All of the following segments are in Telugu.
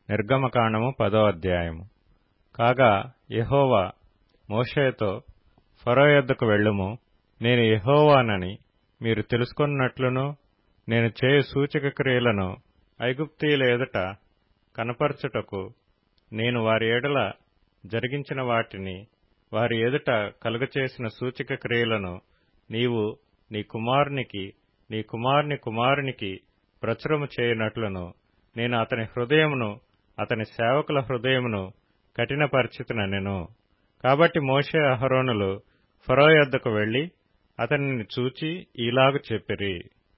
నిర్గమకాండము 10వ అధ్యాయము. కాగా యెహోవా మోషేతో, ఫరో యొద్దకు వెళ్ళుము, నేను యెహోవానని మీరు తెలుసుకొనున్నట్లును నేను చేయు సూచక క్రియలను ఐగుప్తీయుల ఎదుట కనపరచుటకు నేను వారి ఎడల జరిగించిన వాటిని వారి ఎదుట కలుగచేసిన సూచక క్రియలను నీవు నీ కుమారునికి నీ కుమారుని కుమారునికి ప్రచురము చేయునట్లును నేను అతని హృదయమును అతని సేవకుల హృదయమును కఠినపరచితినెను. కాబట్టి మోషే అహరోనులు ఫరో యొద్దకు వెళ్లి అతనిని చూచి ఈలాగు చెప్పిరి.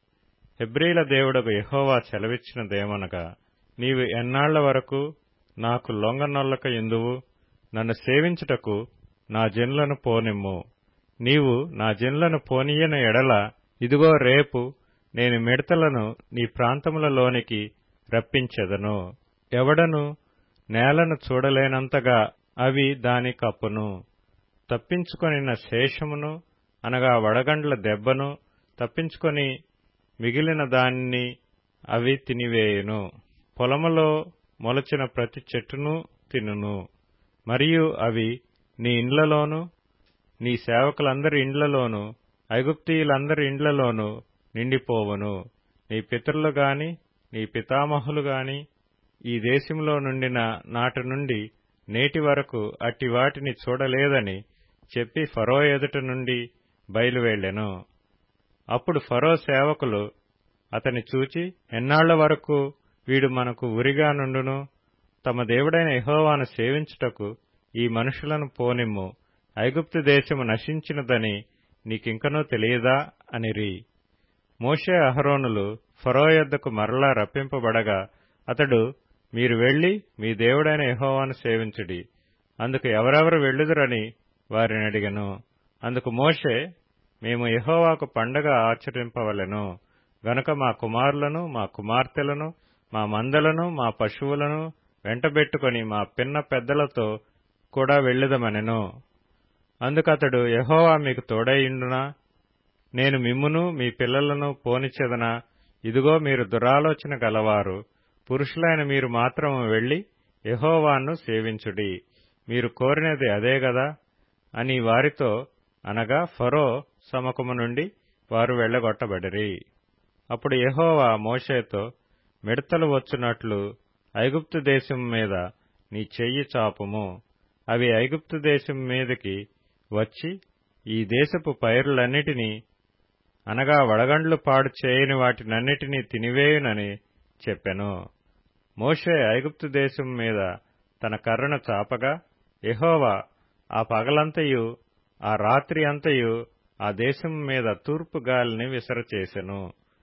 హెబ్రీల దేవుడగు యెహోవా సెలవిచ్చినదేమనగా, నీవు ఎన్నాళ్ల వరకు నాకు లొంగనొల్లక యుందువు? నన్ను సేవించుటకు నా జనులను పోనిమ్ము. నీవు నా జనులను పోనీయని ఎడల ఇదిగో రేపు నేను మిడతలను నీ ప్రాంతములలోనికి రప్పించెదను. ఎవడను నేలను చూడలేనంతగా అవి దాని కప్పును. తప్పించుకొనిన శేషమును అనగా వడగండ్ల దెబ్బను తప్పించుకొని మిగిలిన దానిని అవి తినివేయును. పొలములో మొలచిన ప్రతి చెట్టును తినును. మరియు అవి నీ ఇండ్లలోను నీ సేవకులందరి ఇండ్లలోను ఐగుప్తీయులందరి ఇండ్లలోను నిండిపోవును. నీ పితరులు గాని నీ పితామహులు గాని ఈ దేశంలో నుండిన నాటి నుండి నేటి వరకు అట్టి వాటిని చూడలేదని చెప్పి ఫరో ఎదుట నుండి బయలువెళ్ళెను. అప్పుడు ఫరో సేవకులు అతని చూచి, ఎన్నాళ్ల వరకు వీడు మనకు ఉరిగా నుండును? తమ దేవుడైన యెహోవాను సేవించుటకు ఈ మనుషులను పోనిమ్ము. ఐగుప్తు దేశము నశించినదని నీకింకనూ తెలియదా అనిరి. మోషే అహరోనులు ఫరో యొద్దకు మరలా రప్పింపబడగా అతడు, మీరు వెళ్లి మీ దేవుడైన యెహోవాను సేవించుడి. అందుకు ఎవరెవరు వెళ్ళుదురని వారిని అడిగెను. అందుకు మోషే, మేము యెహోవాకు పండగ ఆచరింపవలెను గనుక మా కుమారులను మా కుమార్తెలను మా మందలను మా పశువులను వెంటబెట్టుకుని మా పిన్న పెద్దలతో కూడా వెళ్ళుదమనెను. అందుకతడు, యెహోవా మీకు తోడైయుండునా? నేను మిమ్మును మీ పిల్లలను పోనిచ్చెదనా? ఇదిగో మీరు దురాలోచన గలవారు. పురుషులైన మీరు మాత్రము వెళ్లి యెహోవాను సేవించుడి. మీరు కోరినది అదే గదా అని వారితో అనగా ఫరో సముఖము నుండి వారు వెళ్లగొట్టబడిరి. అప్పుడు యెహోవా మోషేతో, మిడతలు వచ్చునట్లు ఐగుప్తు దేశం మీద నీ చెయ్యి చాపుము. అవి ఐగుప్తు దేశం మీదకి వచ్చి ఈ దేశపు పైరులన్నిటినీ అనగా వడగండ్లు పాడు చేయని వాటినన్నిటినీ తినివేయునని చెప్పెను. మోషే ఐగుప్తు దేశం మీద తన కర్రను చాపగా యెహోవా ఆ పగలంతయు ఆ రాత్రి అంతయు ఆ దేశం మీద తూర్పు గాలిని విసరచేసెను.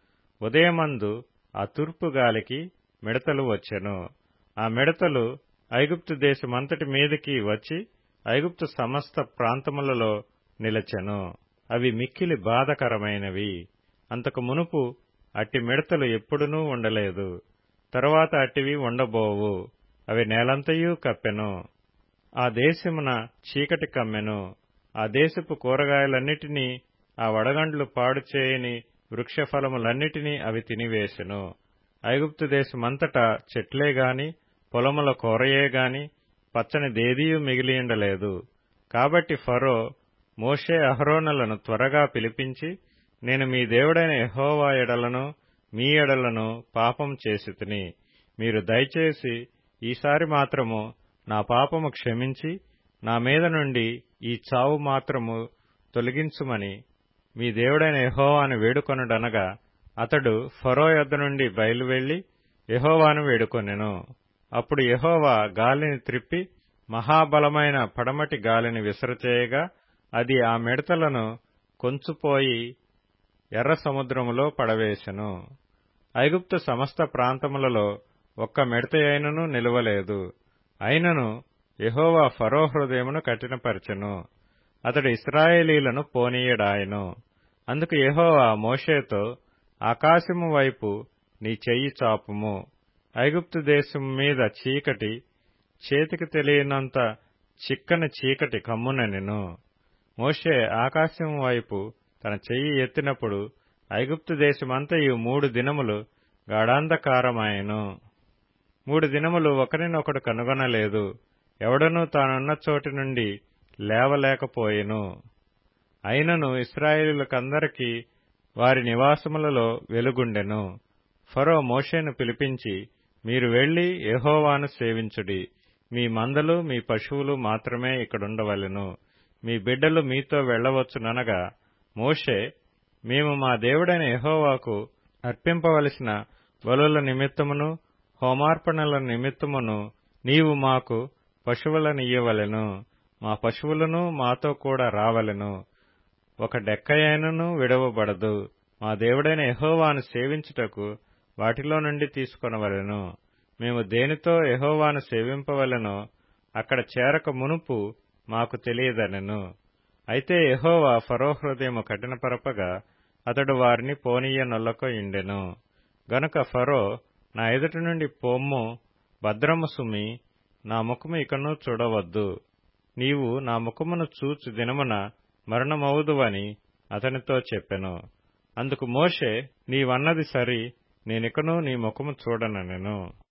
ఉదయమందు ఆ తూర్పు గాలికి మిడతలు వచ్చెను. ఆ మిడతలు ఐగుప్తు దేశమంతటి మీదికి వచ్చి ఐగుప్తు సమస్త ప్రాంతములలో నిలచెను. అవి మిక్కిలి బాధకరమైనవి. అంతకు మునుపు అట్టి మిడతలు ఎప్పుడునూ ఉండలేదు. తరువాత అట్టివి ఉండబోవు. అవి నేలంతయూ కప్పెను. ఆ దేశమున చీకటి కమ్మెను. ఆ దేశపు కూరగాయలన్నిటినీ ఆ వడగండ్లు పాడు చేయని వృక్షఫలములన్నిటినీ అవి తినివేశెను. ఐగుప్తు దేశమంతటా చెట్లేగాని పొలముల కూరయేగాని పచ్చని దేదీయు మిగిలియుండలేదు. కాబట్టి ఫరో మోషే అహరోనులను త్వరగా పిలిపించి, నేను మీ దేవుడైన యెహోవా ఎడలను మీ ఎడలను పాపం చేసితిని. మీరు దయచేసి ఈసారి మాత్రము నా పాపము క్షమించి నా మీద నుండి ఈ చావు మాత్రము తొలగించుమని మీ దేవుడైన యెహోవాను వేడుకొనుడనగా అతడు ఫరో యొద్ద నుండి బయలువెళ్లి యెహోవాను వేడుకొనెను. అప్పుడు యెహోవా గాలిని త్రిప్పి మహాబలమైన పడమటి గాలిని విసరచేయగా అది ఆ మిడతలను కొంచుపోయి ఎర్ర సముద్రములో పడవేశెను. ఐగుప్తు సమస్త ప్రాంతములలో ఒక్క మిడతయైనను నిలువలేదు. అయినను యెహోవా ఫరో హృదయమును కఠినపరచెను. అతడు ఇశ్రాయేలీలను పోనీయడాయెను. అందుకు యెహోవా మోషేతో, ఆకాశము వైపు నీ చెయ్యి చాపుము. ఐగుప్తు దేశం మీద చీకటి, చేతికి తెలియనంత చిక్కని చీకటి కమ్ముననెను. మోషే ఆకాశం వైపు తన చెయ్యి ఎత్తినప్పుడు ఐగుప్తు దేశమంతయు 3 దినములు గాఢాంధకారమాయెను. 3 దినములు ఒకరినొకడు కనుగొనలేదు, ఎవడనూ తానున్న చోటి నుండి లేవలేకపోయెను. అయినను ఇశ్రాయేలీయులకందరికీ వారి నివాసములలో వెలుగుండెను. ఫరో మోషేను పిలిపించి, మీరు వెళ్లి యెహోవాను సేవించుడి. మీ మందలు మీ పశువులు మాత్రమే ఇక్కడుండవలెను. మీ బిడ్డలు మీతో వెళ్లవచ్చుననగా, మోషే, మేము మా దేవుడైన యెహోవాకు అర్పింపవలసిన బలుల నిమిత్తమును హోమార్పణల నిమిత్తమును నీవు మాకు పశువులనియ్యవలెను. మా పశువులను మాతో కూడా రావలెను. ఒక డెక్కయైనను విడవబడదు. మా దేవుడైన యెహోవాను సేవించుటకు వాటిలో నుండి తీసుకొనవలెను. మేము దేనితో యెహోవాను సేవింపవలెనో అక్కడ చేరక మునుపు మాకు తెలియదనెను. అయితే యెహోవా ఫరో హృదయము కఠినపరపగా అతడు వారిని పోనీయనొల్లకయుండెను. గనుక ఫరో, నా ఎదుట నుండి పొమ్ము, భద్రము సుమి, నా ముఖము ఇకను చూడవద్దు. నీవు నా ముఖమును చూచు దినమున మరణమవుదువని అతనితో చెప్పెను. అందుకు మోషే, నీవన్నది సరి, నేనికను నీ ముఖము చూడననెను.